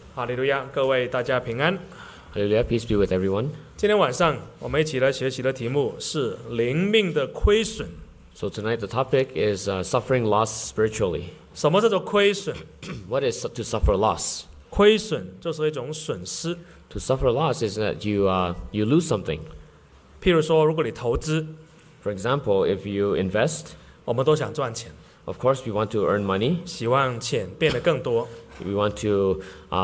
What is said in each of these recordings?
哈利路亚，各位大家平安。 Hallelujah, peace be with everyone. 今天晚上我们一起来学习的题目是灵命的亏损。 So tonight the topic is suffering loss spiritually. 什么叫做亏损？ What is to suffer loss? 亏损就是一种损失。 To suffer loss is that you lose something. 譬如说，如果你投资， For example, if you invest, 我们都想赚钱， of course we want to earn money. 希望钱变得更多。 We want to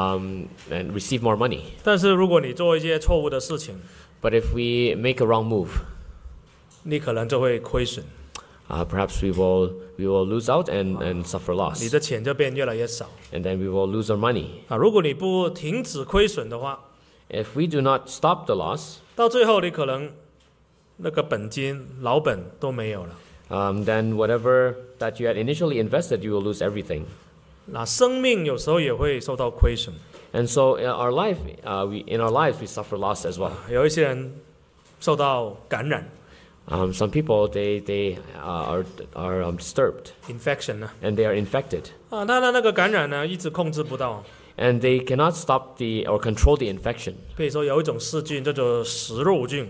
and receive more money. 但是如果你做一些错误的事情， But if we make a wrong move, 你可能就会亏损， perhaps we will lose out and suffer 你 loss. 的钱就变越来越少。 And then we will lose our money. 如果你不停止亏损的话， If we do not stop the loss, 到最后你可能那个本金老本都没有了。 then whatever that you had initially invested, you will lose everything. 那生命有时候也会受到亏损。 And so in our life, in our lives, we suffer loss as well. 有一些人受到感染 Some people they are disturbed ，infection 呢， and they are infected, 他的那个感染呢一直控制不到。 and they cannot stop or control the infection. 比如说有一种细菌叫做食肉菌，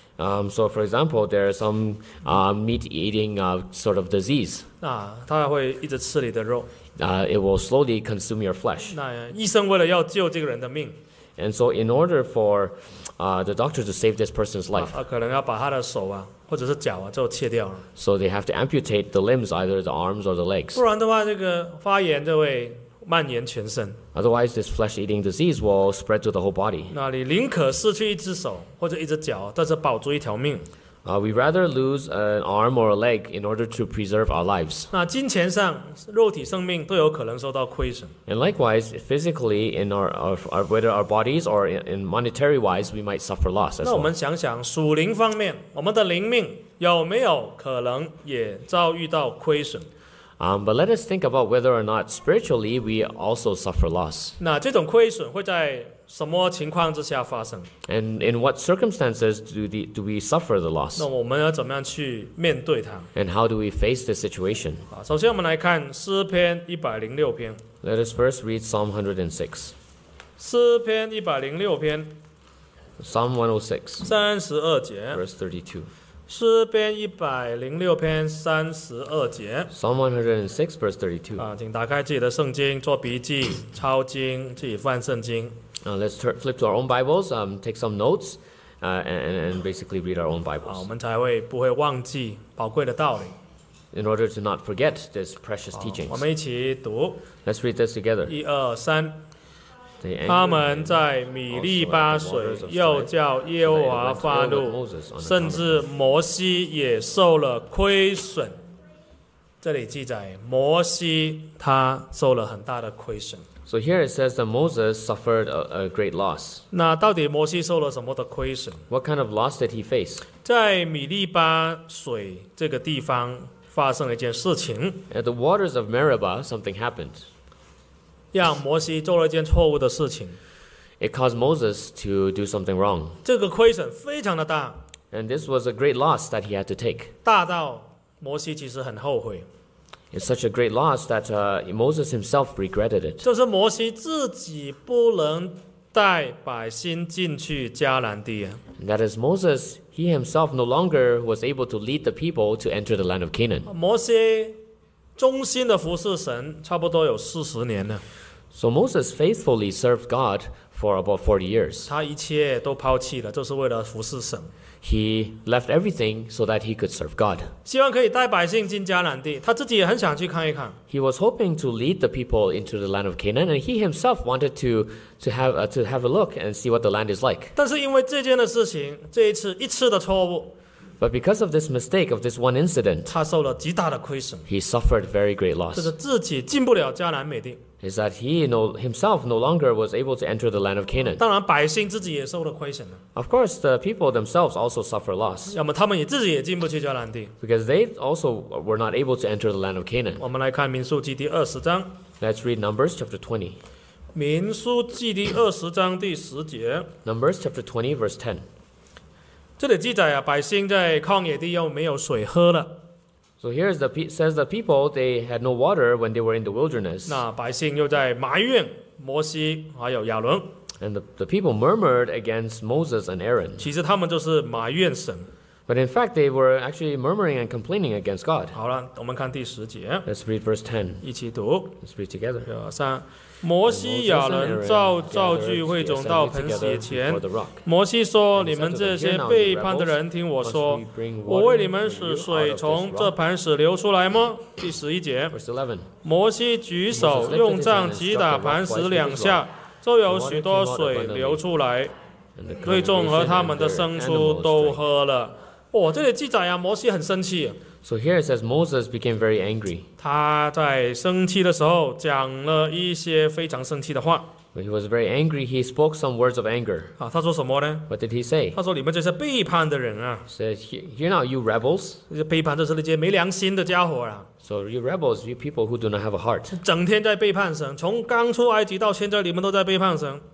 So for example, there is some meat-eating sort of disease. 它会一直吃你的肉。 It will slowly consume your flesh. 那医生为了要救这个人的命， And so in order for the doctor to save this person's life, 可能要把他的手或者是脚就切掉了， so they have to amputate the limbs, either the arms or the legs. 不然的话，这个发炎就会蔓延全身。 Otherwise, this flesh-eating disease will spread to the whole body. 那你宁可失去一只手或者一只脚，但是保住一条命。 We rather lose an arm or a leg in order to preserve our lives. 那金钱上、肉体生命都有可能受到亏损。 And likewise, physically, in whether our bodies or in monetary wise, we might suffer loss as 那我 well. 们想想属灵方面，我们的灵命有没有可能也遭遇到亏损？ But let us think about whether or not spiritually we also suffer loss. 那这种亏损会在什么情况之下发生？ And in what circumstances do we suffer the loss? 那我们要怎么样去面对它？ And how do we face this situation? 首先我们来看诗篇106篇。 Let us first read Psalm 106. 诗篇106篇 Psalm 106, 32节。 verse 32. 诗篇106篇32节。 Psalm 106, verse 32. 请打开自己的圣经，做笔记、抄经，自己翻圣经。 Let's flip to our own Bibles, take some notes, and basically read our own 我 Bibles 们才不会忘记宝贵的道理。 in order to not forget this precious 我 teachings. 们一起读 ，Let's read this together. 1、2、3。 The 他们在米利巴水又叫耶和华发怒，甚至摩西也受了亏损。这里记载摩西他受了很大的亏损。 So here it says that Moses suffered a great loss. 那到底摩西受了什么的亏损？ What kind of loss did he face? 在米利巴水这个地方发生了一件事情， At the waters of Meribah, something happened. 让摩西做了一件错误的事情。 It caused Moses to do something wrong. 这个亏损非常的大， And this was a great loss that he had to take. 大到摩西其实很后悔。 It's such a great loss that Moses himself regretted it. 就是摩西自己不能带百姓进去迦南地。 And that is Moses, he himself no longer was able to lead the people to enter the land of Canaan. 摩西忠心的服侍神，差不多有40年了。 So Moses faithfully served God for about 40 years. 他一切都抛弃了，就是为了服侍神， He left everything so that he could serve God. 希望可以带百姓进迦南地。他自己也很想去看一看。 He was hoping to lead the people into the land of Canaan, and he himself wanted to have a look and see what the land is like. 但是因为这件的事情，这一次的错误， But because of this mistake, of this one incident, 他受了极大的亏损， he suffered very great 就 loss. 是自己进不了迦南美地。 Is that he himself no longer was able to enter the land of Canaan. 当然，百姓自己也受了亏损了， Of course, the people themselves also suffer loss 要么他们自己也进不去迦南地。 because they also were not able to enter the land of Canaan. 我们来看民数记第20章。 Let's read Numbers chapter 20. 民数记第20章第10节， Numbers chapter 20, verse 10. 这里记载百姓在旷野地又没有水喝了。 So here says the people they had no water when they were in the wilderness. 那百姓又在埋怨摩西还有亚伦， And the people murmured against Moses and Aaron. 其实他们就是埋怨神。 But in fact, they were actually murmuring and complaining against God. 好了，我们看第10节， Let's read verse 10. 一起读。 Let's read together. 3，摩西亚伦召聚会众到磐石前，摩西说：“你们这些背叛的人，听我说，我为你们使水从这磐石流出来吗？”第11节， Verse 11. 摩西举手用杖击打磐石2下，就有许多水流出来， And the 会众和他们的 congregation 牲 and 畜 animals 都 drank. 喝了。这里记载啊，摩西很生气， So here it says Moses became very angry. 他在生气的时候讲了一些非常生气的话 When he was very angry, he spoke some words of anger. 啊。他说什么呢？ What did he say? 他说：“你们这些背叛的人啊， He said, Hear now, you rebels. 这些背叛就是那些没良心的家伙啊， So you rebels, you people who do not have a heart. 整天在背叛神，从刚出埃及到现在，你们都在背叛神。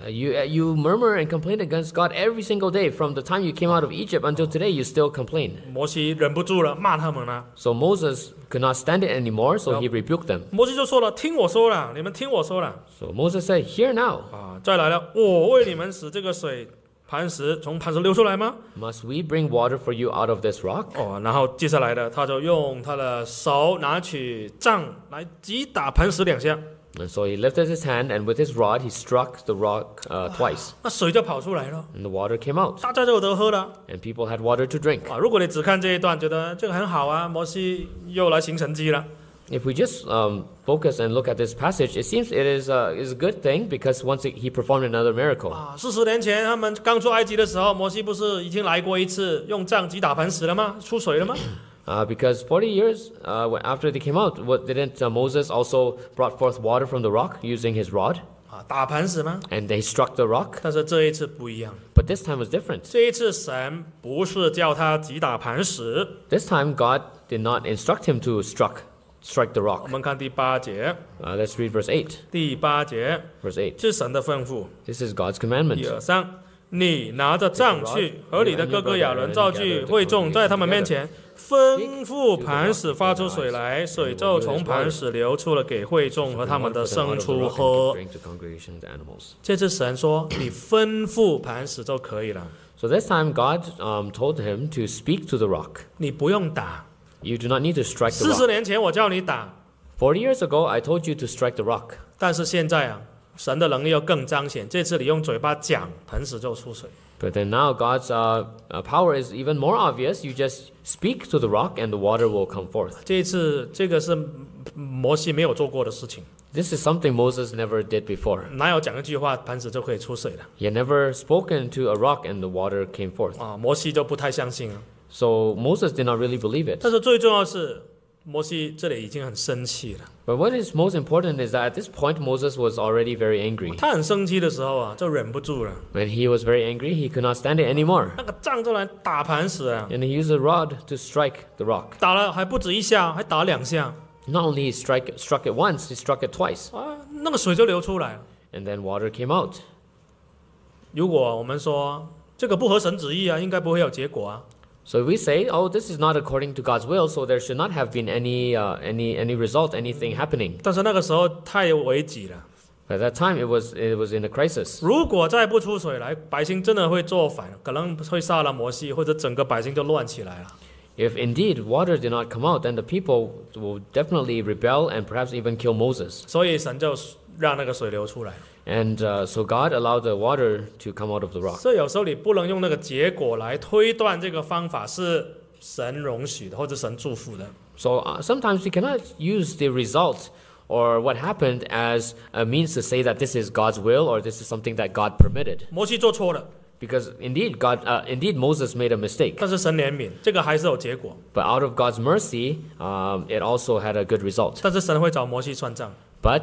You murmur and complain against God every single day. From the time you came out of Egypt until today, you still complain. 摩西忍不住了，骂他们了。 So Moses could not stand it anymore, so he rebuked them. 摩西就说了：“听我说了，你们听我说了 So Moses said, Hear now. 啊！再来了，我为你们使这个水从磐石流出来吗？ Must we bring water for you out of this rock? 然后接下来的，他就用他的手拿起杖来击打磐石2下， And so he lifted his hand, and with his rod, he struck the rock twice. 那水就跑出来了， And the water came out, 大家就有得喝了 and people had water to drink. 啊！如果你只看这一段，觉得这个很好啊，摩西又来行神迹了。 If we just focus and look at this passage, it seems it is a good thing because once he performed another miracle. 40年前他们刚出埃及的时候，摩西不是已经来过一次，用杖击打磐石了吗？出水了吗？ Because 40 years after they came out, didn't Moses also brought forth water from the rock using his rod? 打磐石吗？ And they struck the rock. 但是这一次不一样， But this time was different. 这一次神不是叫他击打磐石。 This time God did not instruct him to strike the 我 rock. 们看第8节， Let's read verse 8. 第8节 Verse 8. 是神的吩咐。 This is God's 1、 commandment. 2、3，你拿着杖去，和你的哥哥亚伦召集会众，在他们面前吩咐磐石发出水来，水就从磐石流出了，给会众和他们的牲畜喝。这次神说，你吩咐磐石就可以了， So this time God told him to speak to the rock. 你不用打。 You do not need to strike the 40 rock. 年前我叫你打， 40 years ago, I told you to strike the rock. 但是现在啊，神的能力又更彰显。这次你用嘴巴讲，磐石就出水。 But then now God's power is even more obvious. You just speak to the rock and the water will come forth. 这一次，这个是摩西没有做过的事情， This is something Moses never did before. 哪有讲一句话，磐石就可以出水了 He had never spoken to a rock and the water came forth. 啊？摩西就不太相信了。 So Moses did not really believe it. 但是最重要的是，摩西这里已经很生气了。 But what is most important is that at this point Moses was already very angry. 他很生气的时候啊，就忍不住了， When he was very angry, he could not stand it anymore. 那个杖就来打磐石啊， And he used a rod to strike the rock. 打了还不止1下，还打2下 Not only he struck it once, he struck it twice. 啊，那个水就流出来了。 And then water came out. 如果我们说这个不合神旨意啊，应该不会有结果啊。 So we say, oh, this is not according to God's will, so there should not have been any result, anything happening. 但是那个时候太危急了， At that time, it was in a crisis. 如果再不出水来，百姓真的会做反，可能会杀了摩西，或者整个百姓就乱起来了。 If indeed water did not come out, then the people will definitely rebel and perhaps even kill Moses. 所以神就让那个水流出来。 And so God allowed the water to come out of the rock. 所以有时候你不能用那个结果来推断这个方法是神容许的，或者神祝福的。 So sometimes we cannot use the result or what happened as a means to say that this is God's will or this is something that God permitted. 摩西做错了， Because indeed Moses made a mistake. 但是神怜悯，这个还是有结果。 But out of God's mercy, it also had a good result. 但是神会找摩西算账。 But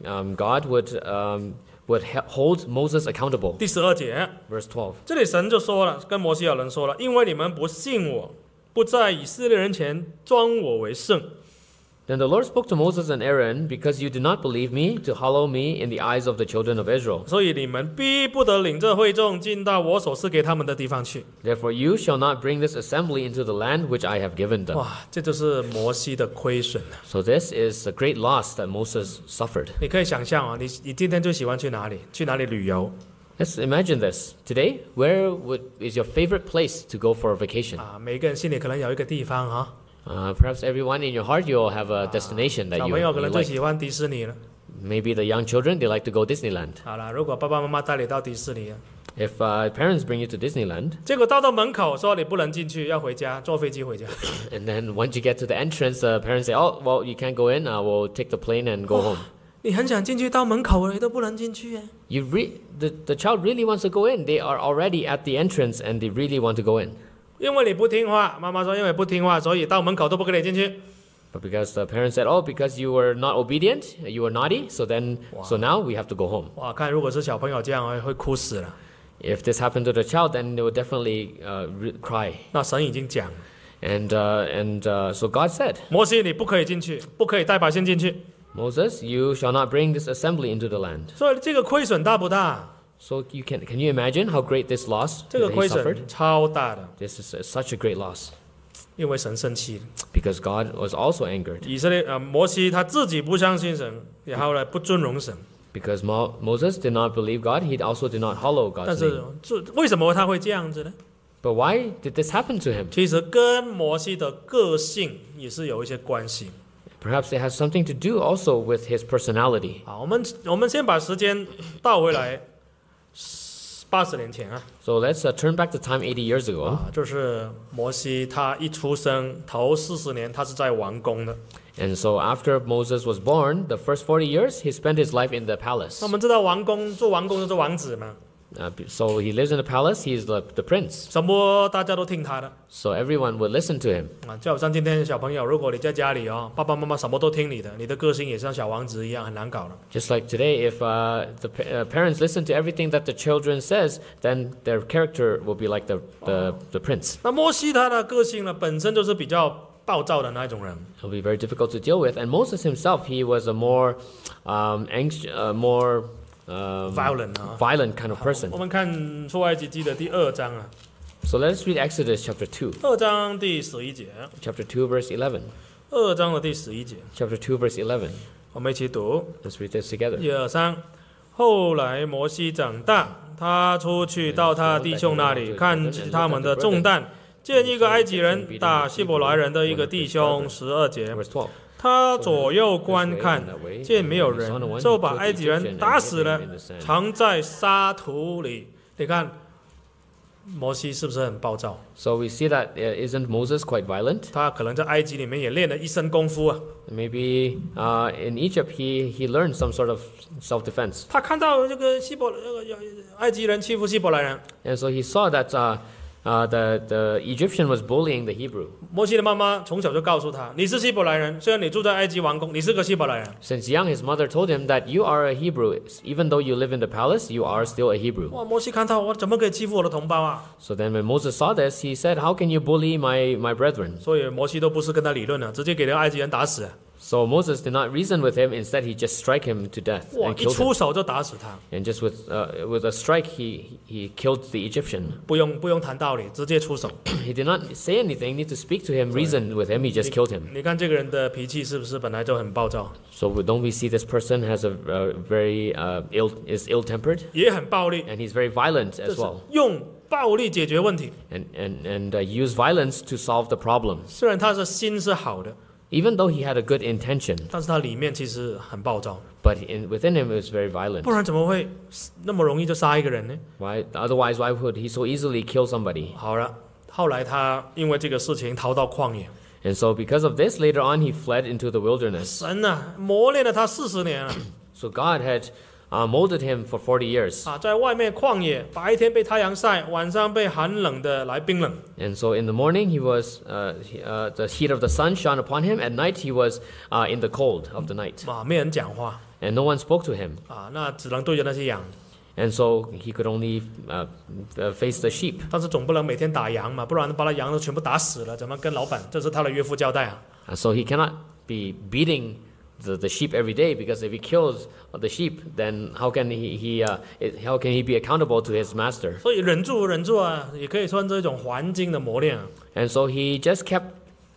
God would hold Moses accountable. 第12节， Verse 12. 这里神就说了，跟摩西亚人说了，因为你们不信我，不在以色列人前装我为圣， Then the Lord spoke to Moses and Aaron, because you do not believe me, to hallow me in the eyes of the children of Israel. 所以你们必不得领这会众进到我所赐给他们的地方去。 Therefore you shall not bring this assembly into the land which I have given them. 哇，这就是摩西的亏损了。 So this is the great loss that Moses suffered. 你可以想象啊，你今天最喜欢去哪里？去哪里旅游？ Let's imagine this. Today, where is your favorite place to go for a vacation? 啊，每个人心里可能有一个地方哈。 Perhaps everyone in your heart, you'll have a destination that 小 you 朋友可能最 like. 喜欢迪士尼了。 Maybe the young children, they like to go Disneyland. 好了，如果爸爸妈妈带你到迪士尼， If parents bring you to Disneyland, 结果到门口说你不能进去，要回家，坐飞机回家。 and then once you get to the entrance, the parents say, oh, well, you can't go in. We'll take the plane and go home. 你很想进去，到门口了，你都不能进去。 The child really wants to go in. They are already at the entrance and they really want to go in. 因为你不听话，妈妈说因为不听话，所以到门口都不给你进去。 But because the parents said, oh, because you were not obedient, you were naughty, so now we have to go home. 哇，看如果是小朋友这样，会哭死了。 If this happened to the child, then they would definitely cry. 那神已经讲， So God said, 摩西你不可以进去，不可以带百姓进去。 Moses, you shall not bring this assembly into the land. 所以这个亏损大不大？ So can you imagine how great this loss 这个 that 亏 he suffered? 损超大的， This is such a great loss 因为神生气了。 because God was also angered 摩西他自己不相信神，然后呢不尊荣神。 because Moses did not believe God. He also did not hallow 但 God's 是 name. 为什么他会这样子呢？ But why did this happen to him? 其实跟摩西的个性也是有一些关系。 Perhaps it has something to do also with his personality. 好，我们先把时间倒回来80年前啊。 So let's turn back the time 80 years ago. 啊，就是摩西他一出生头40年，他是在王宫的。 And so after Moses was born, the first 40 years, he spent his life in the palace. 那我们知道做王宫就是王子嘛， So he lives in the palace. He is the prince. 什么大家都听他的 So everyone would listen to him. 啊。就好像今天小朋友，如果你在家里哦，爸爸妈妈什么都听你的，你的个性也像小王子一样，很难搞的。 Just like today, if the parents listen to everything that the children says, then their character will be like the prince. 那摩西他的个性呢，本身就是比较暴躁的那一种人。 It'll be very difficult to deal with. And Moses himself, he was a more violent 啊。 violent kind of person. 我们看出埃及记的第2章啊， So let's read Exodus chapter 2. 2章第11节， Chapter 2, verse 11. 2章的第11节， Chapter 2, verse 11. 我们一起读。 Let's read this together. 1、2、3。后来摩西长大，他出去到他弟兄那里，看他们的重担，见一个埃及人打希伯来人的一个弟兄。12节。 Verse 12. 他左右观看，见没有人，就把埃及人打死了，藏在沙土里。你看，摩西是不是很暴躁？ So we see that isn't Moses quite violent? 他可能在埃及里面也练了一身功夫啊。 Maybe in Egypt he learned some sort of self-defense. 他看到这个埃及人欺负希伯来人， And so he saw that the Egyptian was bullying the Hebrew. 摩西的妈妈从小就告诉他：“你是希伯来人，虽然你住在埃及王宫，你是个希伯来人。” Since young, his mother told him that you are a Hebrew. Even though you live in the palace, you are still a Hebrew. 哇，摩西看到我怎么可以欺负我的同胞啊？ So then when Moses saw this, he said, how can you bully my brethren? 所以摩西都不是跟他理论了，直接给那个埃及人打死。 So Moses did not reason with him. Instead, he just strike him to death 哇， and 一 killed 出 him. 手就打死他， And just with a strike, he killed the Egyptian. 不用谈道理，直接出手。 He did not say anything, need to speak to him, reason with him. He just killed him. 你看这个人的脾气是不是本来就很暴躁， So don't we see this person has a very ill-tempered, 也很暴力， and he's very violent 就 as 是 well, 用暴力解决问题。 and use violence to solve the problems. 虽然他的心是好的， Even though he had a good intention, 但是他里面其实很暴躁， but within him it was very violent. 不然怎么会那么容易就杀一个人呢？ Otherwise, why would he so easily kill somebody? 好了，后来他因为这个事情逃到旷野， And so because of this, later on he fled into the wilderness. 神啊磨练了他40年了 So God had molded him for 40 years. 啊，在外面旷野，白天被太阳晒，晚上被寒冷的来冰冷。 And so in the morning he was the heat of the sun shone upon him. At night he was in the cold of the night, 啊，没人讲话 and no one spoke to him. 啊，那只能对着那些羊， And so he could only face the sheep. 但是总不能每天打羊嘛，不然把他羊都全部打死了，怎么跟老板，这是他的岳父交代啊？ So he cannot be beating the sheep every day, because if he kills the sheep, then how can he be accountable to his master? 所以忍住啊，也可以算这种环境的磨练啊。 And so he just kept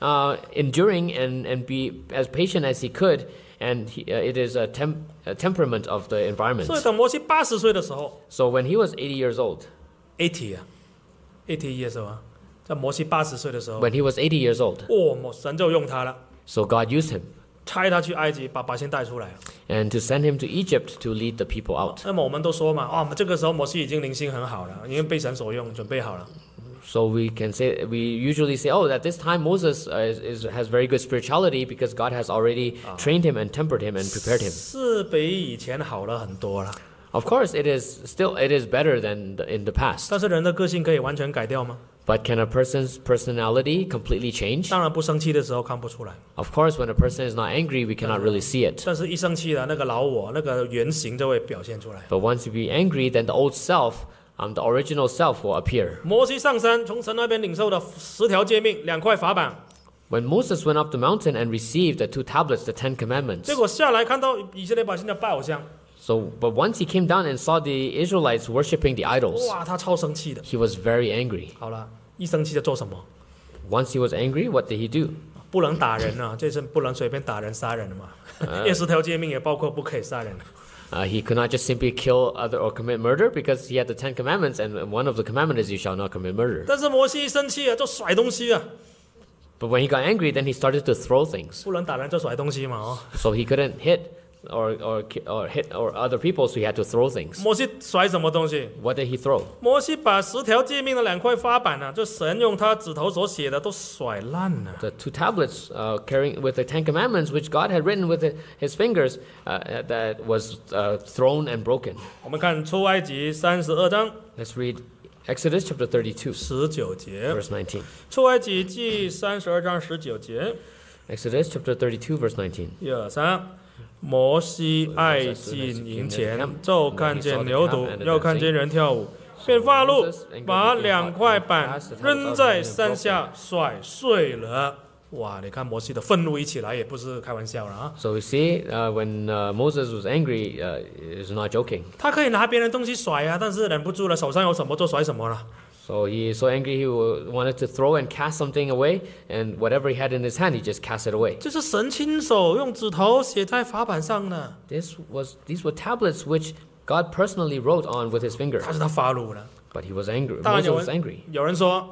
enduring and be as patient as he could, and it is a temperament of the environment. 所以等摩西80岁的时候 So when he was 80 years old, ，80 啊，80 years 啊，在摩西80岁的时候， when he was 80 years old, 神就用他了， so God used him 差他去埃及把百姓带出来。 and to send him to Egypt to lead the people out. 那么我们都说嘛，这个时候摩西已经灵性很好了，因为被神所用，准备好了。 So we usually say, oh, at this time Moses has very good spirituality because God has already trained him and tempered him and prepared him. 是比以前好了很多了。 Of course, it is better than in the past. 但是人的个性可以完全改掉吗？ But can a person's personality completely change? 当然不生气的时候看不出来， Of course, when a person is not angry, we cannot really see it. 但是一生气了，那个老我那个原型就会表现出来。 But once you be angry, then the old self, the original self will appear. 摩西上山，从神那边领受的10条诫命、2块法版， When Moses went up the mountain and received the 2 tablets, the 10 commandments. 结果下来看到以色列百姓在拜偶像， But once he came down and saw the Israelites worshiping the idols, 哇，他超生气的。 he was very angry. 好了，一生气就做什么？ Once he was angry, what did he do? 不能打人啊，这是不能随便打人、杀人的嘛。因为10条诫命也包括不可以杀人。 He could not just simply kill other or commit murder because he had the 10 commandments, and one of the commandments is you shall not commit murder. 但是摩西一生气啊，就甩东西啊， But when he got angry, then he started to throw things. 不能打人就甩东西嘛哦。 So he couldn't hit or hit or other people, so he had to throw things. 摩西甩什么东西？ What did he throw? 摩西把10条诫命的2块法版啊，就神用他指头所写的都甩烂了。 The 2 tablets carrying with the 10 commandments, which God had written with his fingers, that was thrown and broken. 我们看出埃及32章 Let's read Exodus chapter 32, 19节， verse 19. 出埃及记32章19节 Exodus chapter 32, verse 19. ，1、2、3。摩西爱进营前，就看见牛犊，又看见人跳舞，便发怒，把2块板扔在山下，甩碎了。哇！你看摩西的愤怒一起来，也不是开玩笑了啊！ So we see when Moses was angry, he's not joking. 他可以拿别人东西甩啊，但是忍不住了，手上有什么就甩什么了。 So he is so angry he wanted to throw and cast something away, and whatever he had in his hand, he just cast it away. 这是神亲手用指头写在法版上的， These were tablets which God personally wrote on with his finger. 但是他发怒了。 But he was angry. 当然 Moses was angry. 有人说，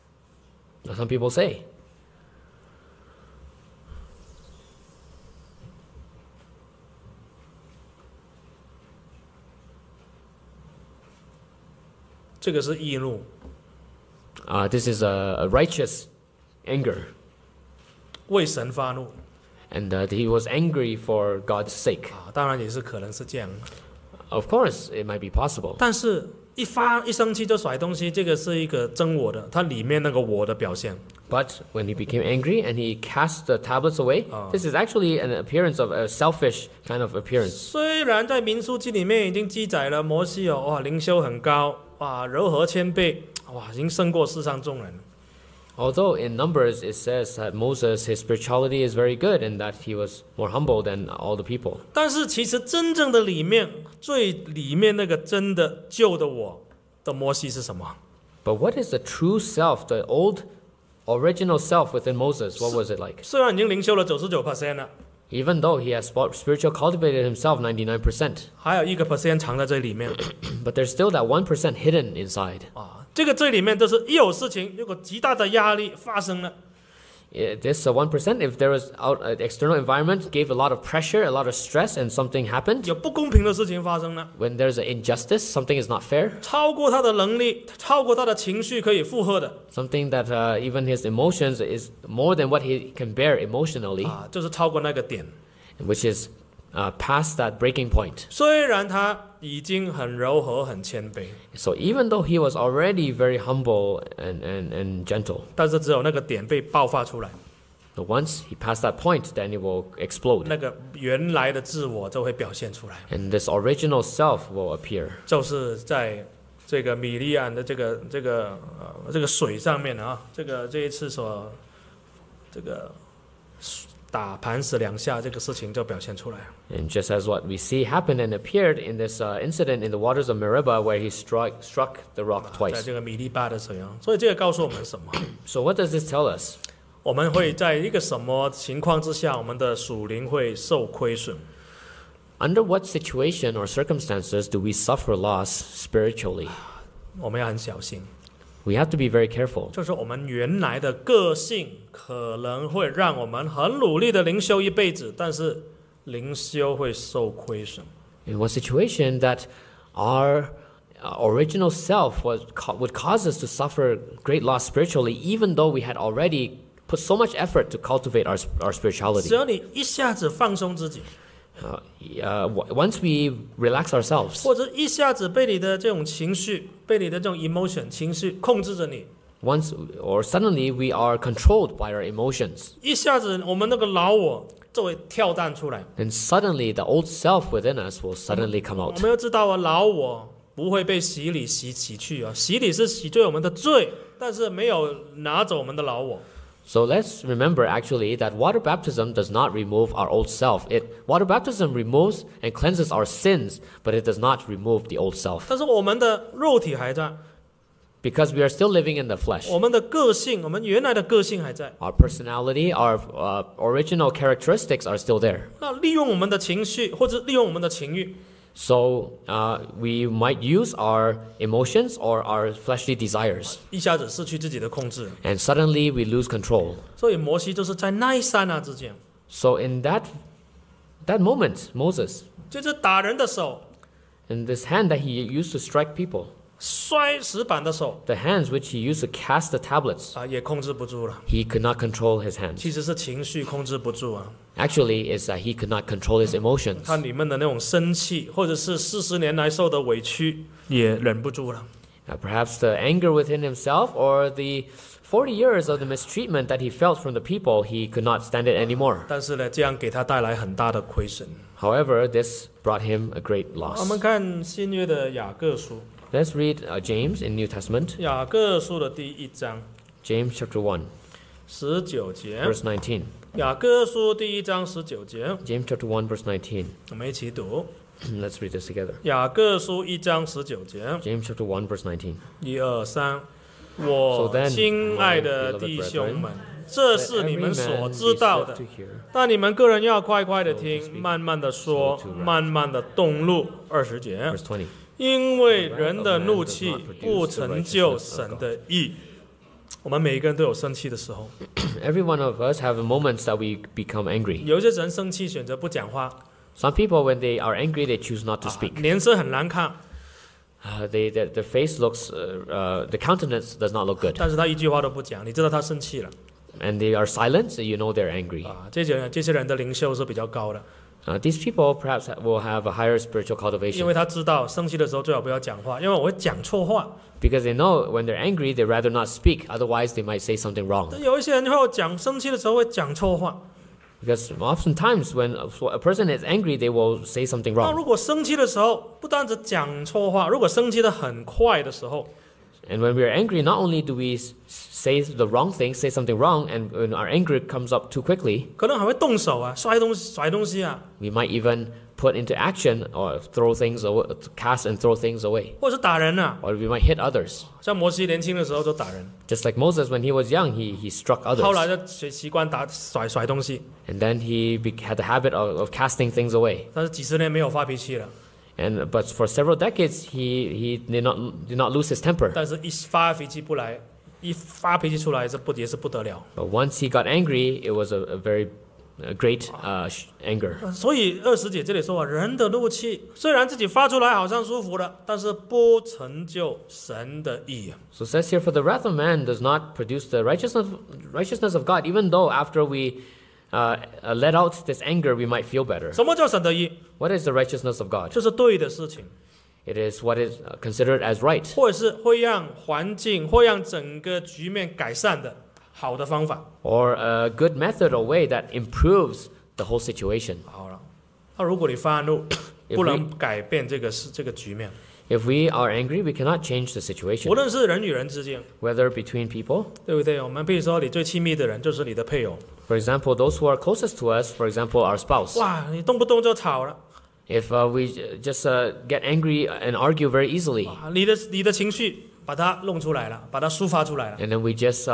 Now some people say, 这个是易怒， this is a righteous anger, 为神发怒 and that he was angry for God's sake. 啊，当然也是可能是这样。 Of course, it might be possible. 但是一生气就甩东西，这个是一个真我的，它里面那个我的表现。 But when he became angry and he cast the tablets away, this is actually an appearance of a selfish kind of appearance. 虽然在民书记里面已经记载了摩西哇灵修很高，哇柔和谦卑，哇已经胜过世上众人。 Although in Numbers it says that Moses, his spirituality is very good and that he was more humble than all the people. 但是其实真正的里面，最里面那个真的旧的我的摩西是什么？ But what is the true self, the old original self within Moses? What was it like? 虽然已经灵修了99%了， Even though he has spiritual cultivated himself 99%, 还有1% 藏在这里面 but there's still that 1% hidden inside. 啊。这个最里面就是一有事情，有个极大的压力发生了， This 1%, if there was external environment, gave a lot of pressure, a lot of stress, and something happened. 有不公平的事情发生了， When there's an injustice, something is not fair, 超过他的能力，超过他的情绪可以负荷的 something that even his emotions is more than what he can bear emotionally, 啊，就是超过那个点。 which is past that breaking point. 虽然他已经很柔和、很谦卑， So even though he was already very humble and gentle, 但是只有那个点被爆发出来， but once he passed that point, then it will explode. 那个原来的自我就会表现出来， And this original self will appear. 就是在这个米利安的这个水上面啊，这一次所打磐石2下，这个事情就表现出来了。 And just as what we see happened and appeared in this incident in the waters of Meribah, where he struck the rock 在 twice. 这个米利巴的水啊，所以这个告诉我们什么？ So what does this tell us? 我们会在一个什么情况之下，我们的属灵会受亏损？ Under what situation or circumstances do we suffer loss spiritually? 我们要很小心， We have to be very careful. 就是我们原来的个性可能会让我们很努力的灵修一辈子，但是灵修会受亏损。 In what situation that our original self would cause us to suffer great loss spiritually, even though we had already put so much effort to cultivate our 只 spirituality. 要你一下子放松自己， Once we relax ourselves, 或者一下子被你的这种情绪、被你的这种 emotion 情绪控制着你， once or suddenly we are controlled by our emotions, 一下子我们那个老我就会跳弹出来。 then suddenly the old self within us will suddenly come 我 out. 们要知道啊，老我不会被洗礼洗去啊，洗礼是洗罪我们的罪，但是没有拿走我们的老我。 So let's remember actually that water baptism does not remove our old self. Water baptism removes and cleanses our sins, but it does not remove the old self. 但是我们的肉体还在， Because we are still living in the flesh. 我们的个性，我们原来的个性还在。 Our personality, our original characteristics are still there. 那利用我们的情绪，或者利用我们的情欲， So we might use our emotions or our fleshly desires, 一下子失去自己的控制。 and suddenly we lose control. 所以摩西就是在那一刹那之间， So in that moment, Moses, 就是打人的手、 in this hand that he used to strike people, 摔石板的手 the hands which he used to cast the tablets, 啊，也控制不住了。 he could not control his hands. 其实是情绪控制不住啊， Actually, it's that he could not control his emotions. 他里面的那种生气，或者是40年来受的委屈，也忍不住了。 Perhaps the anger within himself or the 40 years of the mistreatment that he felt from the people, he could not stand it anymore. 但是呢，这样给他带来很大的亏损。 However, this brought him a great 我 loss. 们看新约的雅各书， Let's read James in New Testament, 雅各书的第1章 James chapter 1, 19节， verse 19. 雅各书第1章19节， James chapter 1, verse 19. 我们一起读。 Let's read this together. 雅各书1章19节， James chapter 1, verse 19. 1、2、3。我 then, 亲爱 my 的 beloved 弟兄 brethren, 们，这 Let 是你 every 们 man 所 be 知道 set 的 to。hear, 但你们个人要快快的 slow to 听， speak, 慢慢的说 slow to，wrath. 慢慢的动怒。20节， verse 20. 因为人的怒气不成就神的义。我们每一个人都有生气的时候， Every one of us have moments that we become angry. 有一些人生气选择不讲话， Some people, when they are angry, they choose not to speak. 脸色很难看， The face looks, the countenance does not look good. 但是他一句话都不讲，你知道他生气了 And they are silent, so you know they're angry. 啊。这些人的灵修是比较高的， These people perhaps will have a higher spiritual 因为 cultivation 他知道生气的时候最好不要讲话，因为我会讲错话。 because they know when they're angry, they rather not speak. Otherwise, they might say something wrong. 但有一些人会生气的时候会讲错话。 Because oftentimes, when a person is angry, they will say something 那 wrong. 如果生气的时候不单只讲错话，如果生气的很快的时候， And when we are angry, not only do we say the wrong thing, say something wrong, and when our anger comes up too quickly, 可能还会动手啊，甩东西啊， we might even put into action or throw things away, cast and throw things away. 或者是打人啊。 Or we might hit others. 像摩西年轻的时候就打人， Just like Moses, when he was young, he struck 后来 others. 就习惯甩东西， And then he had the habit of casting things away. 但是几十年没有发脾气了。 But for several decades, he did not lose his temper. 但是一发脾气出来，也是不得了。 But once he got angry, it was a very great anger. 所以20节这里说啊，人的怒气虽然自己发出来好像舒服了，但是不成就神的义。 So it says here, for the wrath of man does not produce the righteousness of God, even though after we let out this anger, we might feel better. 什么叫神的义？ What is the righteousness of God? 就是对的事情， It is what is considered as right, 或者是会让环境、会让整个局面改善的好的方法。 or a good method or way that improves the whole situation. 好了，那如果你发怒， If 不能改变这个局面， If we are angry, we cannot change the 无 situation, 论是人与人之间， whether between people. 对不对？我们比如说，你最亲密的人就是你的配偶， For example, those who are closest to us, for example, our spouse. 哇，你动不动就吵了， If we just get angry and argue very easily, 哇你的情绪把它弄出来了，把它抒发出来了。 and then we just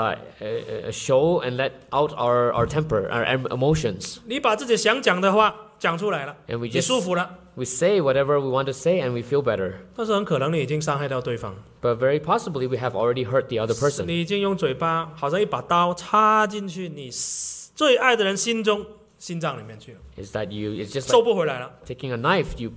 show and let out our temper, our emotions, 你把自己想讲的话讲出来了， and we 你 just 舒服了， we say whatever we want to say, and we feel better. 但是很可能你已经伤害到对方， But very possibly, we have already hurt the other person. 你已经用嘴巴好像一把刀插进去你最爱的人心脏里面去了， Is that it's just 收 like 不回来了。 taking a knife, you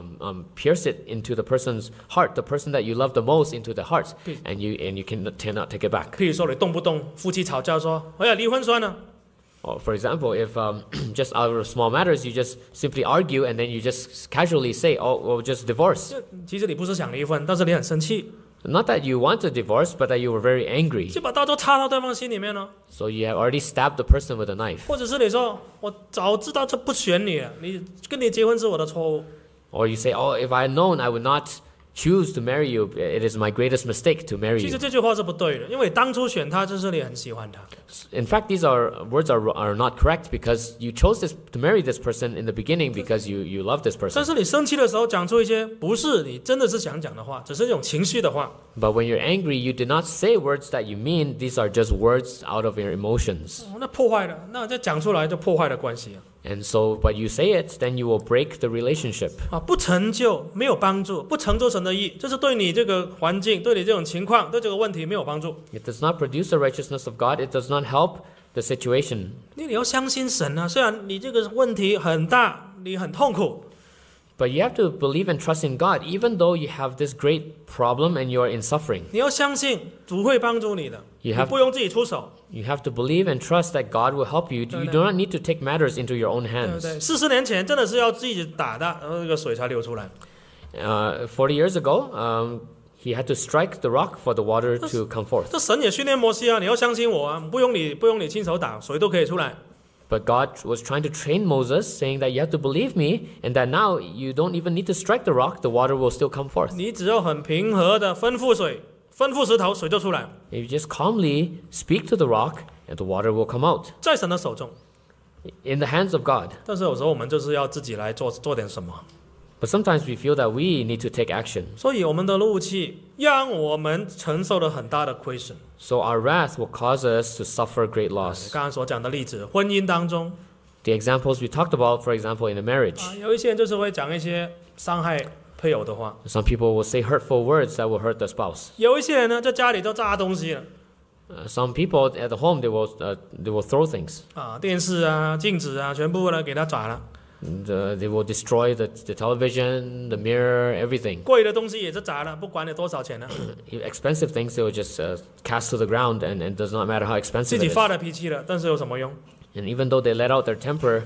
pierce it into the person's heart, the person that you love the most into the heart, and you cannot take it back. 譬如说，你动不动夫妻吵架说，哎呀，离婚算了， Or for example, if just out of small matters, you just simply argue and then you just casually say, "Oh, well, just divorce." 其实你不是想离婚，但是你很生气， Not that you want a divorce, but that you were very angry. 就把刀就插到对方心里面了。 So you have already stabbed the person with a knife. 或者是你说，我早知道就不选你了，你跟你结婚是我的错误。 Or you say, "Oh, if I had known, I would not choose to marry you. It is my greatest mistake to marry 其实 you." 这句话是不对的，因为当初选他就是你很喜欢他。 In fact, these words are not correct because you chose to marry this person in the beginning because you love this 但 person. 是你生气的时候讲出一些不是你真的是想讲的话，只是一种情绪的话， But when you're angry, you did not say words that you mean. These are just words out of your emotions. 那破坏了，那这讲出来就破坏了关系 And so, but you say it, then you will break the relationship. 啊！不成就没有帮助，不成就神的意，这是对你这个环境、对你这种情况、对这个问题没有帮助。 It does not produce the righteousness of God. It does not help the situation. 你要相信神啊！虽然你这个问题很大，你很痛苦， But you have to believe and trust in God, even though you have this great problem and you are in suffering. 你要相信主会帮助你的， You 你 have- 不用自己出手， You have to believe and trust that God will help you. You do not need to take matters into your own 对不 hands. 对？40年前真的是要自己打的，然后这个水才流出来。 40 years ago, he had to strike the rock for the water to come forth. 这神也训练摩西啊，你要相信我啊，不用你亲手打，水都可以出来。 But God was trying to train Moses, saying that you have to believe me, and that now you don't even need to strike the rock, the water will still come forth. 你只要很平和的吩咐水，吩咐石头，水就出来。 If you just calmly speak to the rock, and the water will come out. 在神的手中， In the hands of God. 但是有时候我们就是要自己来做点什么。 But sometimes we feel that we need to take action. 所以我们的怒气让我们承受了很大的亏损。 So our wrath will cause us to suffer great loss. 刚刚所讲的例子，婚姻当中 The examples we talked about, for example, in a marriage. 有一些人就是会讲一些伤害配偶的话， Some people will say hurtful words that will hurt the spouse. 有一些人呢在家里都炸东西了 Some people at the home, they will throw things. 啊，电视啊、镜子啊，全部呢给他砸了。 And, they will destroy the television, the mirror, everything. 贵的东西也是砸了，不管你多少钱呢， Expensive things, they will just cast to the ground, and it does not matter how 自 expensive 己 it is. 发了脾气了，但是有什么用？ And even though they let out their temper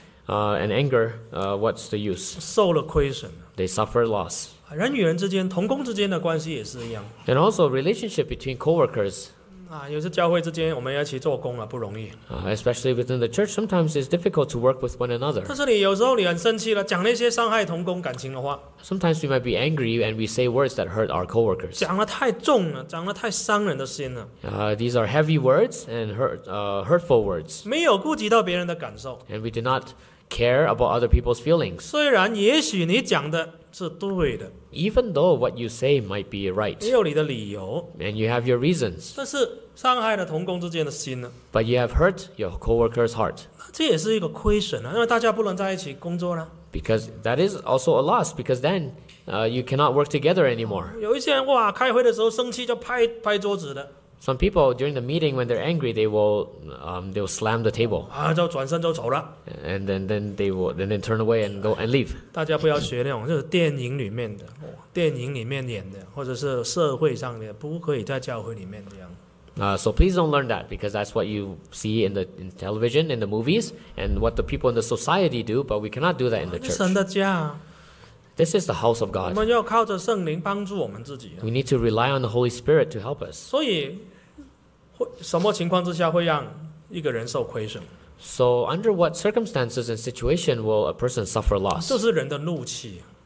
and anger, what's the use? 受了亏损。 They suffer loss. 人与人之间、同工之间的关系也是一样 And also, relationship between coworkers, 啊。有时教会之间我们要一起做工啊，不容易。 especially within the church, sometimes it's difficult to work with one another. 但是你有时候你很生气了，讲那些伤害同工感情的话， Sometimes we might be angry and we say words that hurt our coworkers. 讲得太重了，讲得太伤人的心了， These are heavy words and hurtful words, 没有顾及到别人的感受。 and we do not care about other people's feelings. 虽然也许你讲的是对的， Even though what you say might be 也 right 有你的理由， and you have your reasons, 但是伤害了同工之间的心呢， but you have hurt your coworker's heart, 这也是一个亏损啊，因为大家不能在一起工作了。 because that is also a loss, because then you cannot work together anymore. 有一些人哇，开会的时候生气就拍桌子的 Some people during the meeting, when they're angry, they will slam the table, 啊，就转身就走了。 and then they turn away and go and leave. 大家不要学那种就是电影里面的，电影里面演的，或者是社会上的，不可以在教会里面这样。 So please don't learn that, because that's what you see in television, in the movies, and what the people in the society do. But we cannot do that in the 这是神 church. 的家啊， This is the house of 我 God. 们要靠着圣灵帮助我们自己啊。 We need to rely on the Holy Spirit to help us. 所以，什么情况之下会让一个人受亏损？ So under what circumstances and situation will a person suffer loss? 就是人的怒气。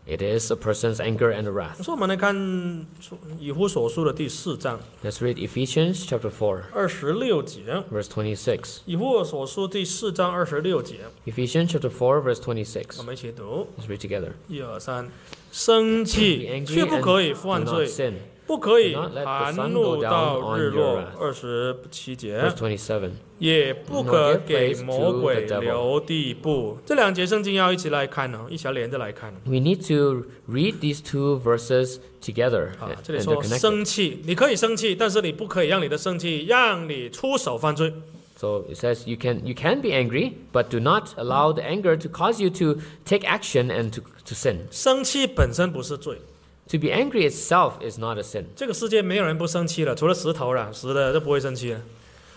It is a person's anger and a wrath. 所以我们来看以弗所书的第4章 Let's read Ephesians chapter 4, 26节。 verse 26. 以弗所书第4章26节， Ephesians chapter 4, verse 我 26. 们一起读。 Let's read together. 1、2、3，生 Be 气 angry 却不 and 可以 do 犯 not 罪， sin. 不可以 Do not let the 含 sun 怒 go down 到 on 日 your 落。 wrath. 27节 Verse 27. 也不可给魔鬼留地步。这2节圣经要一起来看哦，一起来连着来看。 We need to read these two verses together 啊， and 这里 they're 说 connected. 生气，你可以生气，但是你不可以让你的生气让你出手犯罪。 So it says you can be angry, but do not allow the anger to cause you to take action and to sin. 生气本身不是罪， To be angry itself is not a sin. 这个世界没有人不生气了，除了石头了，死的就不会生气了。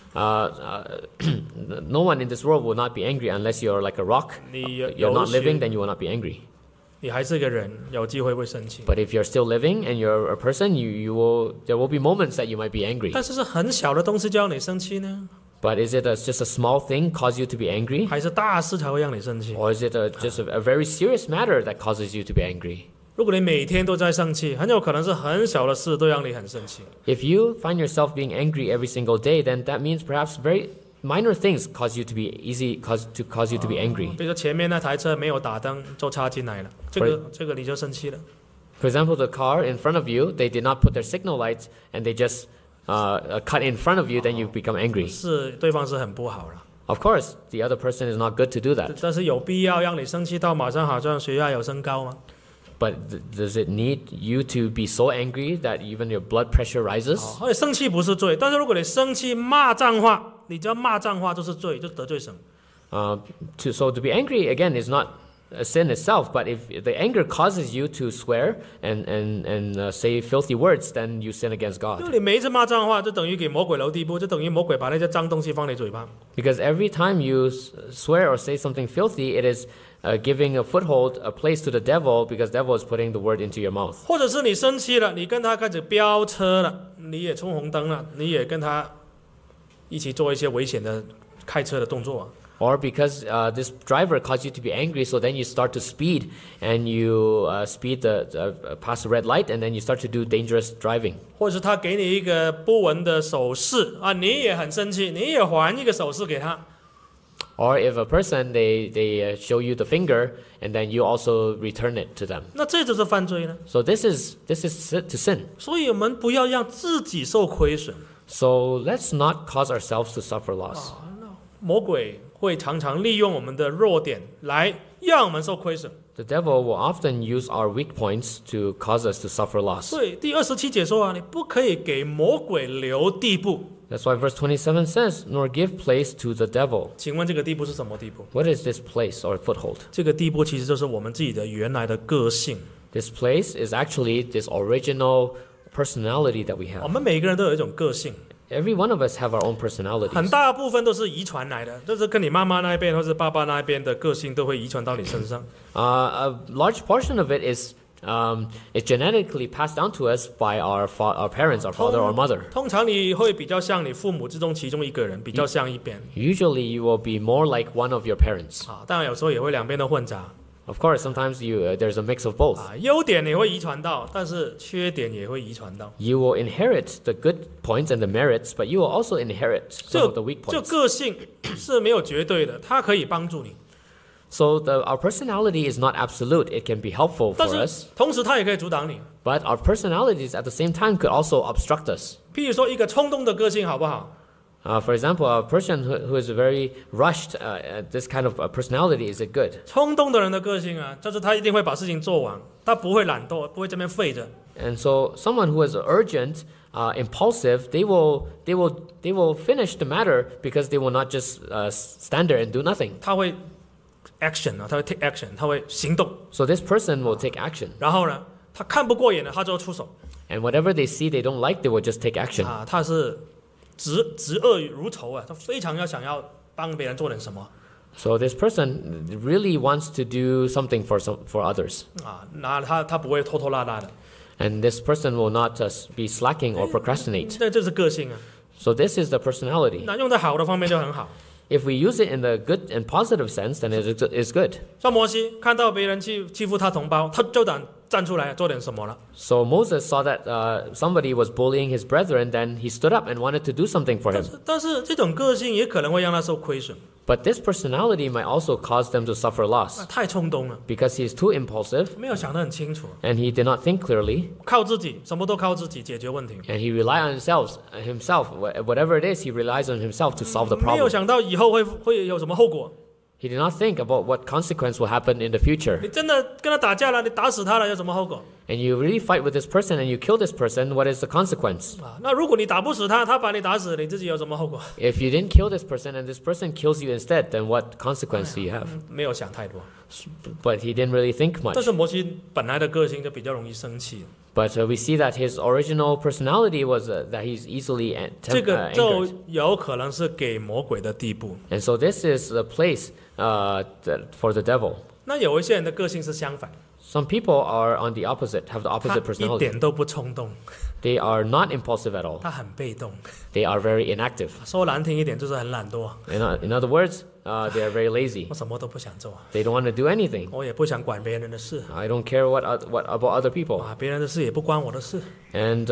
No one in this world will not be angry unless you're like a rock. 你 You're not living, then you will not be angry. 你还是个人，有机会会生气。 But if you're still living and you're a person, there will be moments that you might be angry. 但是是很小的东西就让你生气呢， But is it just a small thing cause you to be angry? 还是大事才会让你生气？ Or is it just a very serious matter that causes you to be angry? 如果你每天都在生气，很有可能是很小的事都让你很生气。 If you find yourself being angry every single day, then that means perhaps very minor things cause you to be cause you to be angry. 比如说前面那台车没有打灯就插进来了，这个你就生气了。 For example, the car in front of you, they did not put their signal lights and they just cut in front of you, then you become angry. 是对方是很不好了， Of course, the other person is not good to do that. 但是有必要让你生气到马上好像血压有升高吗？ But does it need you to be so angry that even your blood pressure rises? 而且生气不是罪，但是如果你生气骂脏话，你只要骂脏话就是罪，就得罪神。 So to be angry again is not a sin itself, but if the anger causes you to swear and say filthy words, then you sin against 因 God. 为你每一次骂脏话，就等于给魔鬼留地步，就等于魔鬼把那些脏东西放你嘴巴。 Because every time you swear or say something filthy, it is giving a foothold, a place to the devil, because devil is putting the word into your mouth. 或者是你生气了，你跟他开始飙车了，你也冲红灯了，你也跟他一起做一些危险的开车的动作。 Or because this driver caused you to be angry, so then you start to speed and you speed past the red light, and then you start to do dangerous driving. 或者是他给你一个不文的手势啊，你也很生气，你也还一个手势给他。 Or if a person they show you the finger, and then you also return it to them. 那这就是犯罪呢。 So this is to sin. 所以我们不要让自己受亏损。 So let's not cause ourselves to suffer loss. 魔鬼会常常利用我们的弱点来让我们受亏损。 The devil will often use our weak points to cause us to suffer loss. 所以第27节说啊，你不可以给魔鬼留地步。 That's why verse 27 says, "Nor give place to the devil." 请问这个地步是什么地步？ What is this place or foothold? 这个地步其实就是我们自己的原来的个性。 This place is actually this original personality that we 我 have. 们每个人都有一种个性， Every one of us have our own 很 personalities. 大部分都是遗传来的，就是跟你妈妈那一边或是爸爸那一边的个性都会遗传到你身上。 A large portion of it is genetically passed down to us by our parents, our father or mother. 通常你会比较像你父母之中其中一个人，比较像一边 Usually, you will be more like one of your parents. 啊，当然有时候也会两边都混杂 Of course, sometimes there's a mix of both. 啊，优点你会遗传到，但是缺点也会遗传到。 You will inherit the good points and the merits, but you will also inherit some of the weak 就 points. 个性是没有绝对的，它可以帮助你， So our personality is not absolute. It can be helpful 但 for 是 us, 同时它也可以阻挡你。 but our personalities at the same time could also obstruct us. 譬如说一个冲动的个性好不好？ For example, a person who is very rushed, this kind of personality, is it good? 冲动的人的个性啊，就是他一定会把事情做完，他不会懒惰，不会这边废着。 And so someone who is urgent, impulsive, they will finish the matter because they will not just stand there and do nothing. 他会 action 啊，他会 take action，他会行动。 So this person will take action. 然后呢，他看不过眼了，他就要出手 And whatever they see they don't like, they will just take action. 啊。他是执恶如仇啊，他非常想要帮别人做点什么 So this person really wants to do something for others. 啊。那他不会拖拖拉拉的， And this person will not be slacking or procrastinate. 这是个性啊。 So this is the personality. 那用在好的方面就很好， If we use it in the good and positive sense, then it is good. 像摩西看到别人欺负他同胞，他就敢站出来做点什么了。 So Moses saw that somebody was bullying his brethren, then he stood up and wanted to do something for him. 但是这种个性也可能会让他受亏损， But this personality might also cause them to suffer loss 太冲动了， because he is too impulsive 没有想得很清楚， and he did not think clearly 靠自己，什么都靠自己解决问题， and he relied on himself. Whatever it is, he relies on himself to solve the 没有 problem. 想到以后会有什么后果。 He did not think about what consequence will happen in the future. 你真的跟他打架了，你打死他了，有什么后果？ And you really fight with this person and you kill this person, what is the consequence? 那如果你打不死他，他把你打死，你自己有什么后果？ If you didn't kill this person and this person kills you instead, then what consequence do you have? 没有想太多。 But he didn't really think 但 much. 是摩西本来的个性就比较容易生气， But we see that his original personality was that he's easily 这个就 angered. 有可能是给魔鬼的地步。 And so this is the place for the devil. 那有一些人的个性是相反， Some people are on the opposite, have the 他 opposite 一 personality. 点都不冲动， They are not impulsive at all. 他很被动。 They are very inactive. 说难听一点，就是很懒惰， In other words, they are very lazy. 我什么都不想做， They don't want to do anything. 我也不想管别人的事 I don't care what about other people. 别人的事也不关我的事。 And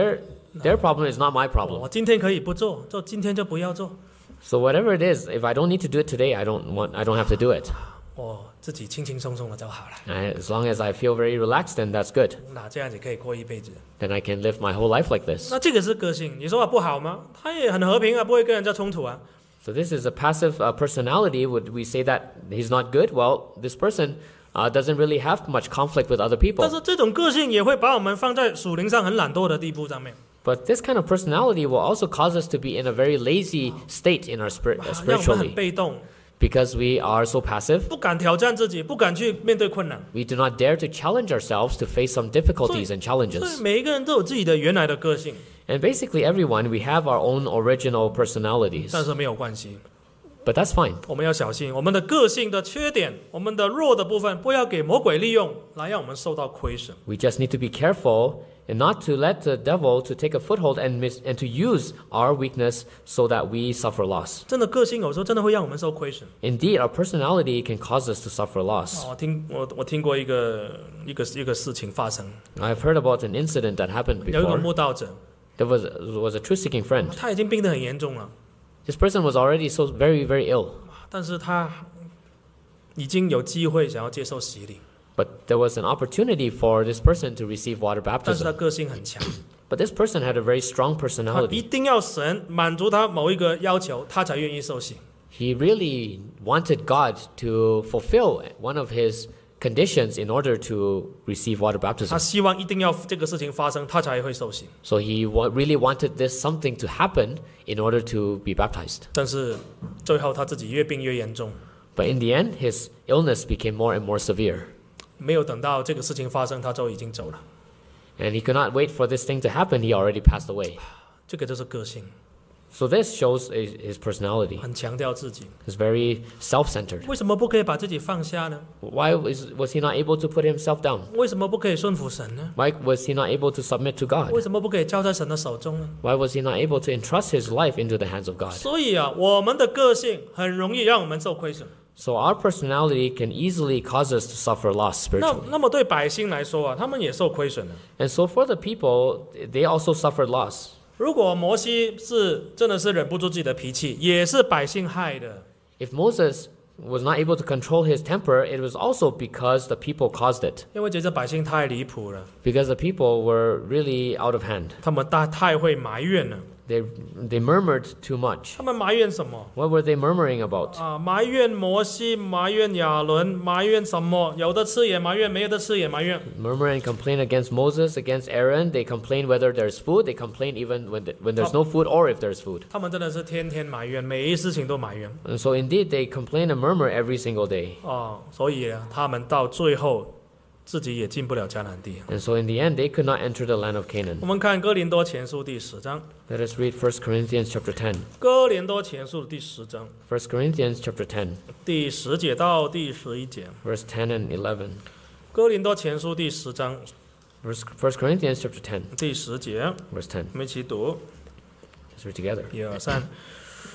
their problem is not my problem. 我今天可以不做，就今天就不要做， So whatever it is, if I don't need to do it today, I don't have to do it. 我自己轻轻松松的就好了。 As long as I feel very relaxed, then that's good. 那这样子可以过一辈子。 Then I can live my whole life like this. 那这个是个性，你说不好吗？他也很和平啊，不会跟人家冲突啊。 So this is a passive personality. Would we say that he's not good? Well, this person doesn't really have much conflict with other 但 people. 是这种个性也会把我们放在属灵上很懒惰的地步上面， But this kind of personality will also cause us to be in a very lazy state in our 让我们很 spiritually 被动， because we are so passive. 不敢挑战自己，不敢去面对困难。 We do not dare to challenge ourselves to face some difficulties and 所 challenges. 以每一个人都有自己的原来的个性， And basically, everyone, we have our own original personalities. 但是没有关系。 But that's fine. 我们要小心我们的个性的缺点，我们的弱的部分，不要给魔鬼利用，来让我们受到亏损。 We just need to be careful and not to let the devil to take a foothold and to use our weakness so that we suffer loss. 真的个性有时候真的会让我们受亏损。 Indeed, our personality can cause us to suffer loss. 我听过一个事情发生， I've heard about an incident that happened 有一个 before. 慕道者， There was a truth-seeking friend. 他已经病得很严重了， This person was already so very, very ill. 但是他已经有机会想要接受洗礼， But there was an opportunity for this person to receive water 但是他 baptism. 个性很强， But this person had a very strong 他一 personality. 定要神满足他某一个要求，他才愿意受洗。 He really wanted God to fulfill one of his conditions in order to receive water 他 baptism. 希望一定要这个事情发生，他才会受洗。 So he really wanted this something to happen in order to be baptized. 但是最后他自己越病越严重， But in the end, his illness became more and more severe. 没有等到这个事情发生，他就已经走了。 And he could not wait for this thing to happen. He already passed away. 这个就是个性， So this shows his personality. 很强调自己。 He's very self-centered. 为什么不可以把自己放下呢？ Why was he not able to put himself down? 为什么不可以顺服神呢？ Why was he not able to submit to 为 God? 什么不可以交在神的手中呢？ Why was he not able to entrust his life into the hands of God? 所以啊，我们的个性很容易让我们受亏损。 So our personality can easily cause us to suffer loss 那 spiritually. 那么对百姓来说啊，他们也受亏损了。 And so for the people, they also suffered loss. 如果摩西真的是忍不住自己的脾气，也是百姓害的。 If Moses was not able to control his temper, it was also because the people caused it. 因为觉得百姓太离谱了， Because the people were really out of hand. 他们太会埋怨了。 They murmured too much. 他们埋怨什么 What were they murmuring about? 啊？埋怨摩西，埋怨亚伦，埋怨什么？有的吃也埋怨，没有的吃也埋怨。 Murmur and complain against Moses, against Aaron. They complain whether there's food. They complain even when there's no food or if there's food. 他们真的是天天埋怨，每一事情都埋怨 And so indeed, they complain and murmur every single day. 哦，所以啊他们到最后自己也进不了迦南地。 And so in the end, they could not enter the land of 我 Canaan. 们看哥林多前书第10章， Let us read 1 Corinthians chapter 10. 哥林多前书第10章 1 Corinthians chapter 10, 第10节到第11节。 verse 10 and 11. 哥林多前书第10章 1 Corinthians chapter 10, 第10节， verse 10. 我们一起读， Let's read together. 1、2、3。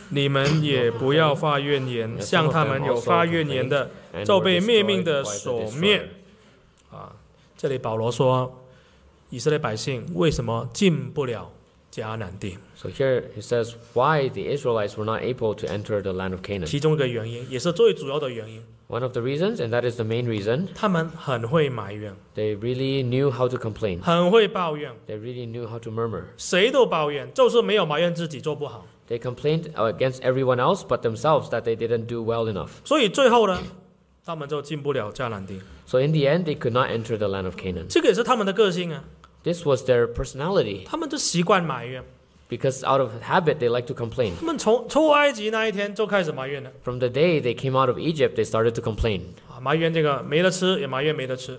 你们也不要发怨言，像他们有发怨言的，就被灭命的所灭。这里保罗说，以色列百姓为什么进不了迦南地？ So here he says why the Israelites were not able to enter the land of Canaan. 其中一个原因，也是最主要的原因， One of the reasons, and that is the main reason, 他们很会埋怨， they really knew how to complain. 很会抱怨， They really knew how to murmur. 谁都抱怨，就是没有埋怨自己做不好。 They complained against everyone else but themselves that they didn't do well enough. 所以最后呢，他们就进不了迦南地。 So in the end, they could not enter the land of Canaan. 这个也是他们的个性啊， This was their personality. 他们就习惯埋怨。 Because out of habit, they like to complain. 他们从出埃及那一天就开始埋怨了， From the day they came out of Egypt, they started to complain. 埋怨这个没得吃，也埋怨没得吃。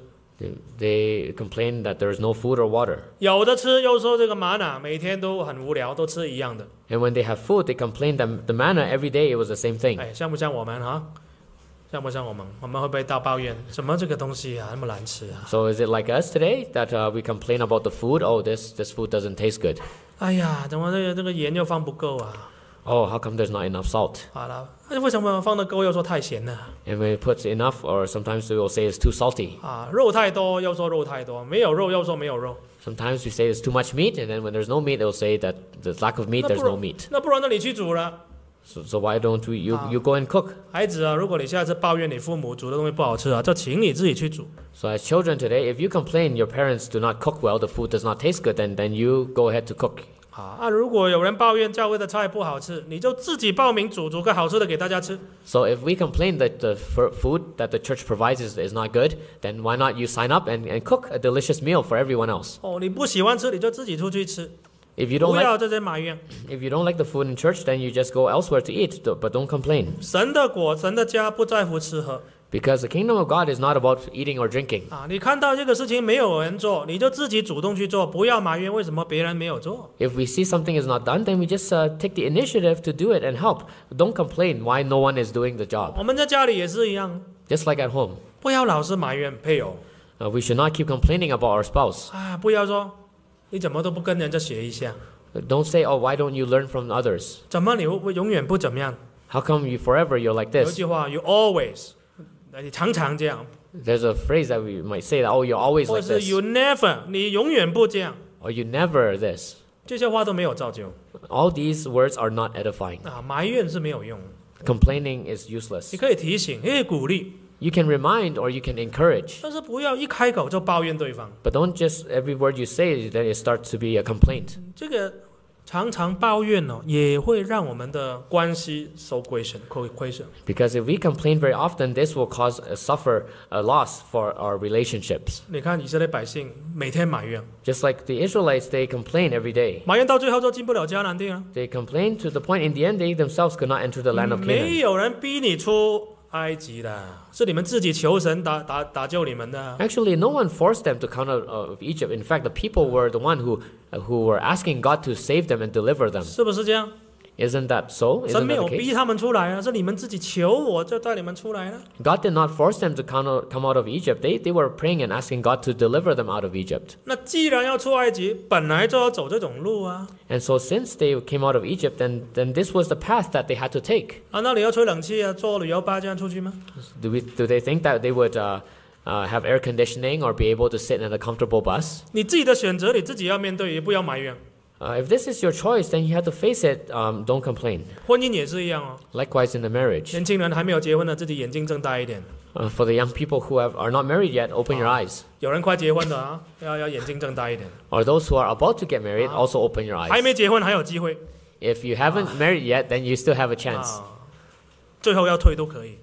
They complained that there is no food or water. 有的吃又说这个玛瑙每天都很无聊，都吃一样的。 And when they have food, they complain that the manna every day it was the same thing. 哎，像不像我们哈？像不像我们？我们会不会大抱怨？什么这个东西啊，那么难吃啊？ So is it like us today that we complain about the food? Oh, this food doesn't taste good. 哎呀，怎么这个盐又放不够啊？ Oh, how come there's not enough salt? 好了，为什么放的够又说太咸了？ And when it puts enough, or sometimes we will say it's too salty. 肉太多又说肉太多，没有肉又说没有肉。 Sometimes we say it's too much meat, and then when there's no meat, they'll say that there's lack of meat, there's no meat. 那不然你去煮了。 So why don't you go and cook? 孩子啊，如果你下次抱怨你父母煮的东西不好吃啊，就请你自己去煮。 So as children today, if you complain your parents do not cook well, the food does not taste good, then you go ahead to cook. 如果有人抱怨教会的菜不好吃，你就自己报名煮个好吃的给大家吃。 So if we complain that the food that the church provides is not good, then why not you sign up and cook a delicious meal for everyone else? 你不喜欢吃，你就自己出去吃， If you don't 不要 like 在这埋怨。 if you don't like the food in church, then you just go elsewhere to eat, but don't complain. 神的国，神的家不在乎吃喝。 Because the kingdom of God is not about eating or drinking. 你看到这个事情没有人做，你就自己主动去做，不要埋怨为什么别人没有做。 If we see something is not done, then we just take the initiative to do it and help. Don't complain why no one is doing the job. 我们在家里也是一样， Just like at home. 不要老是埋怨配偶。 We should not keep complaining about our spouse. 不要说你怎么都不跟人家学一下， Don't say, oh, why don't you learn from others? 怎么你会永远不怎么样？ How come you forever you're like 有一 this? 句话 ，you always，你常常这样， There's a phrase that we might say that, oh, you're always 或 like 者是 this. you never，你永远不这样， Or you never this. 这些话都没有造就。 All these words are not edifying. 埋怨是没有用， Complaining is useless. 你可以提醒，可以鼓励， You can remind or you can encourage. 但是不要一开口就抱怨对方。 But don't just every word you say, then it starts to be a complaint. 这个常常抱怨也会让我们的关系受亏损。 Because if we complain very often, this will cause suffer a loss for our relationships. 你看以色列百姓每天埋怨， Just like the Israelites, they complain every day. 埋怨到最后就进不了迦南地了。 They complain to the point in the end they themselves could not enter the land of 没 Canaan. 有人逼你出埃及的，是你们自己求神打救你们的。 Actually, no one forced them to come out of Egypt. In fact, the people were the one who were asking God to save them and deliver them. 是不是这样？ Isn't that so? 神 Isn't 没 that 有 the 逼 case? 他们出来啊，是你们自己求我，就带你们出来了。 God did not force them to come out of Egypt. They were praying and asking God to deliver them out of Egypt. 那既然要出埃及，本来就要走这种路啊。 And so since they came out of Egypt, then this was the path that they had to take. 那你要吹冷气啊，坐旅游巴这样出去吗？ Do they think that they would have air conditioning or be able to sit in a comfortable bus? 你自己的选择，你自己要面对，也不要埋怨。 If this is your choice, then you have to face it. Don't complain. 婚姻也是一样哦。 Likewise in the marriage. 年轻人还没有结婚的，自己眼睛睁大一点。 For the young people who are not married yet, open your eyes. 有人快结婚的啊，要眼睛睁大一点。 Or those who are about to get married, also open your 还 eyes. 没结婚还有机会 If you haven't married yet, then you still have a chance. 最后要退都可以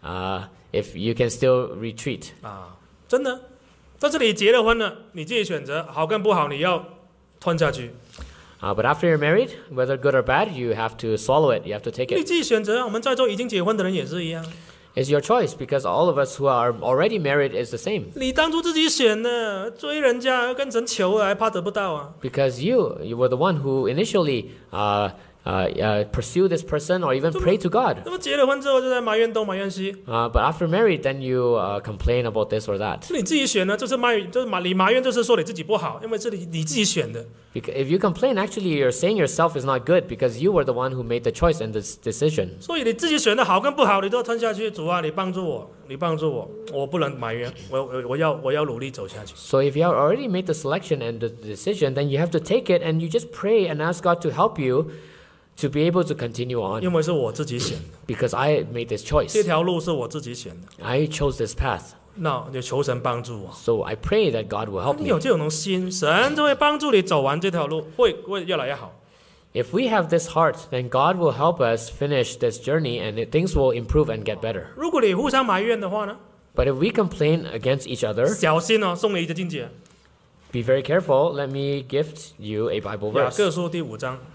If you can still retreat. 真的。在这里结了婚了，你自己选择好跟不好，你要吞下去。 But after you're married, whether good or bad, you have to swallow it. You have to take 你 it. 自己选择。我们在座已经结婚的人也是一样。 It's your choice because all of us who are already married is the same. 你当初自己选的，追人家跟神求，还怕得不到啊？ Because you were the one who initially pursue this person or even pray to God. 那么结了婚之后就在埋怨东埋怨西， But after married, then you complain about this or that. 是你自己选的，就是你埋怨就是说你自己不好，因为是你自己选的。 Because if you complain, actually you're saying yourself is not good because you were the one who made the choice and this decision. 所以你自己选的好跟不好，你都要吞下去。主啊，你帮助我，你帮助我，我不能埋怨，我要努力走下去。 So if you have already made the selection and the decision, then you have to take it and you just pray and ask God to help you to be able to continue on. 因为是我自己选的， Because I made this choice. 这条路是我自己选的， I chose this path. 那就求神帮助我。 So I pray that God will help 你 me. 有这种心，神就会帮助你走完这条路，会越来越好。 If we have this heart, then God will help us finish this journey and things will improve and get better. 如果你互相埋怨的话呢， But if we complain against each other, 小心哦，送你一个境界。 be very careful. Let me gift you a Bible 雅 verse. 各书第5章，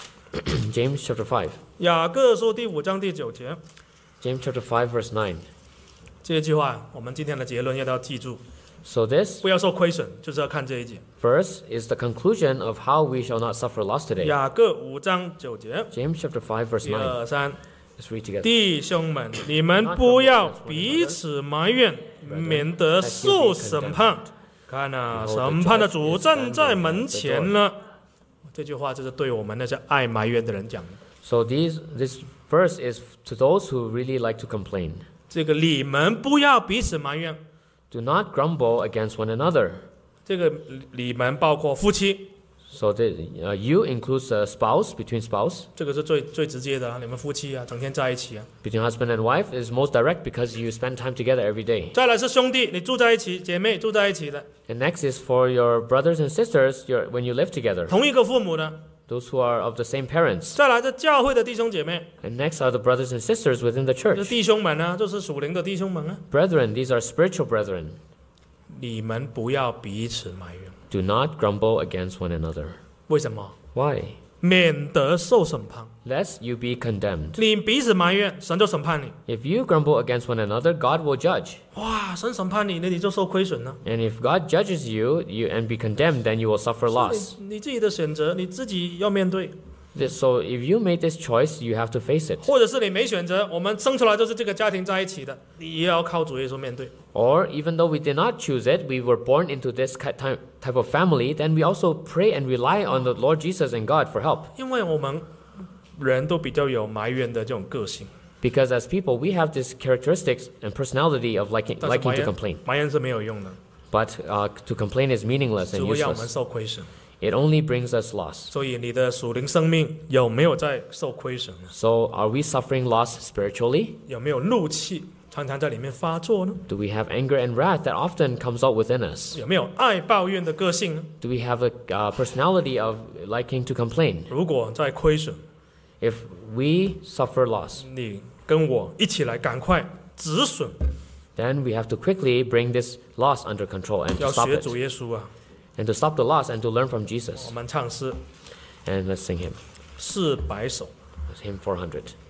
James chapter 5. 雅各书第5章第9节， James chapter 5 verse 9. 这句话我们今天的结论要记住， So this 不要受亏损，就是要看这一节。 verse is the conclusion of how we shall not suffer loss today. 雅各5章9节， James chapter 5 verse 1、 9. 2、3， Let's read together. 弟兄们，你们不要彼此埋怨，免得受审判。看啊，审判的主站在门前了。这句话就是对我们那些爱埋怨的人讲的。 So this verse is to those who really like to complain. 这个你们不要彼此埋怨， Do not grumble against one another. 这个你们包括夫妻， So the you includes a spouse, between spouse. 这个是最直接的啊，你们夫妻啊，整天在一起啊。 Between husband and wife is most direct because you spend time together every day. 再来是兄弟，你住在一起，姐妹住在一起的， And next is for your brothers and sisters when you live together, 同一个父母的。 those who are of the same parents. 再来是教会的弟兄姐妹， And next are the brothers and sisters within the 这 church. 弟兄们啊，就是属灵的弟兄们啊。 Brethren, these are spiritual brethren. 你们不要彼此埋怨， Do not grumble against one another. 为什么？ Why? 免得受审判。 Lest you be condemned. 你彼此埋怨，神就审判你。 If you grumble against one another, God will judge. 哇，神审判你，你就受亏损了。 And if God judges you and be condemned, then you will suffer loss. 你自己的选择，你自己要面对。 So if you made this choice, you have to face it. 或者是你没选择，我们生出来就是这个家庭在一起的，你也要靠主耶稣面对。 Or even though we did not choose it, we were born into this type of family, then we also pray and rely on the Lord Jesus and God for help. 因为我们人都比较有埋怨的这种个性， Because as people, we have this characteristics and personality of 但 liking 是 to complain. 埋怨是没有用的， But to complain is meaningless 只 and 会让我们 useless. 受亏损。 It only brings us loss. 所以你的属灵生命有没有在受亏损呢？ So are we suffering loss spiritually? 有没有怒气常常在里面发作呢？ Do we have anger and wrath that often comes out within us? 有没有爱抱怨的个性呢？ Do we have a personality of liking to complain? 如果在亏损， If we suffer loss, 你跟我一起来赶快止损， then we have to quickly bring this loss under control and 要 to stop 学 it. 主耶稣啊！ And to stop the loss and to learn from Jesus. 我们唱诗 And let's sing him. 400首。 Hymn 400.